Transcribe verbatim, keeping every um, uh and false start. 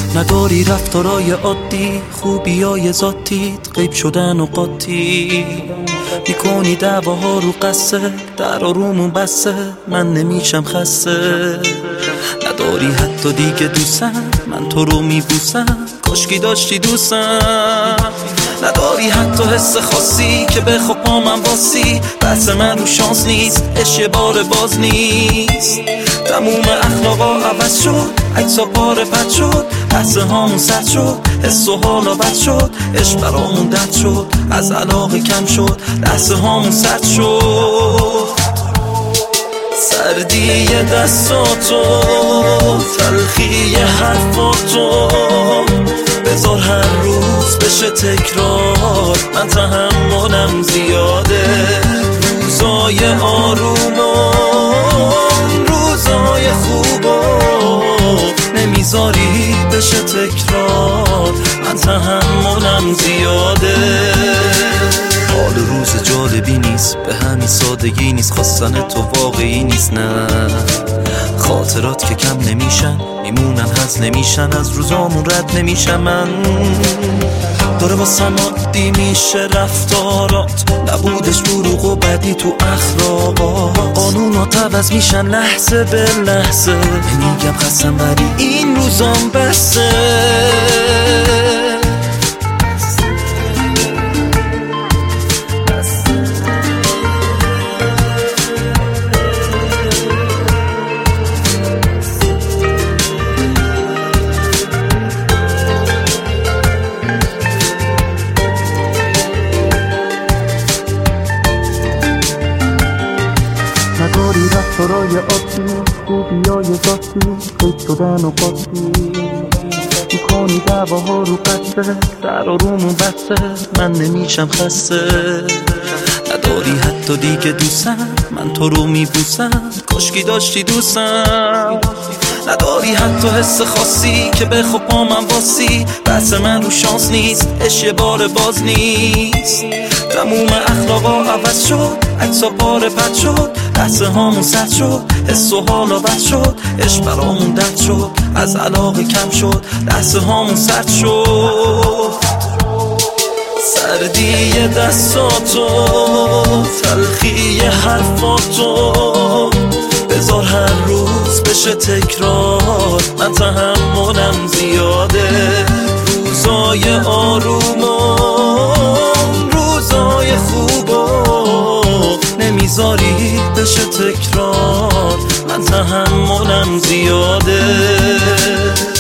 نداری رفتارای عادی، خوبیای ذاتیت غیب شدن و قاطی میکنی دعواها رو قصه، در آرومون بسه من نمیشم خسته. نداری حتی دیگه دوستم، من تو رو میبوسم کاشکی داشتی دوستم. نداری حتی حس خاصی که بخوا پا من باسی، بحث من رو شانس نیست، عشق بار باز نیست. تموم اخلاقا عوض شد، عکسا پاره پد شد، بحث هامون سد شد، حس و حالا بد شد، عشق برامون دد شد، از علاقه کم شد، لحظه هامون سد شد. سردی دستاتو، تلخی حرفاتو، بذار هر روز بشه تکرار، من تحملم زیاده. روزای آرومم، روزای خوبم، نمیذاری بشه تکرار، من تحملم زیاده. حال روز جالبی نیست، به همین سادگی نیست، خواستن تو واقعی نیست. نه خاطرات که کم نمیشن، میمونن هز نمیشن، از روزامون رد نمیشم. من داره واسم عادی میشه رفتارات، نبودش دروغ و بدی تو اخلاقات. قانونات عوض میشن لحظه به لحظه، نمیگم خستم ولی این روزام بسه. نداری رفتارای عادی، خوبیای ذاتی غیب شدن و قاطی میکنی دعواها رو قصه، در آرومون بسه من نمیشم خسته. نداری حتی دیگه دوستم، من تو رو میبوسم کاشکی داشتی دوستم. نداری حتی حس خاصی که بخوا پا من باسی، بحث من رو شانس نیست، عشق بار باز نیست. تموم اخلاقا عوض شد، عکسا پاره پد شد، بحث هامون سد شد، حس و حالا بد شد، عشق برامون دد شد، از علاقه کم شد، لحظه هامون سرد شد. سردی دستاتو، تلخی حرفاتو، بذار هر روز بشه تکرار، من تحملم زیاده. روزای آرومم، روزای خوبم، نمیذاری بشه تکرار، من تحملم زیاده.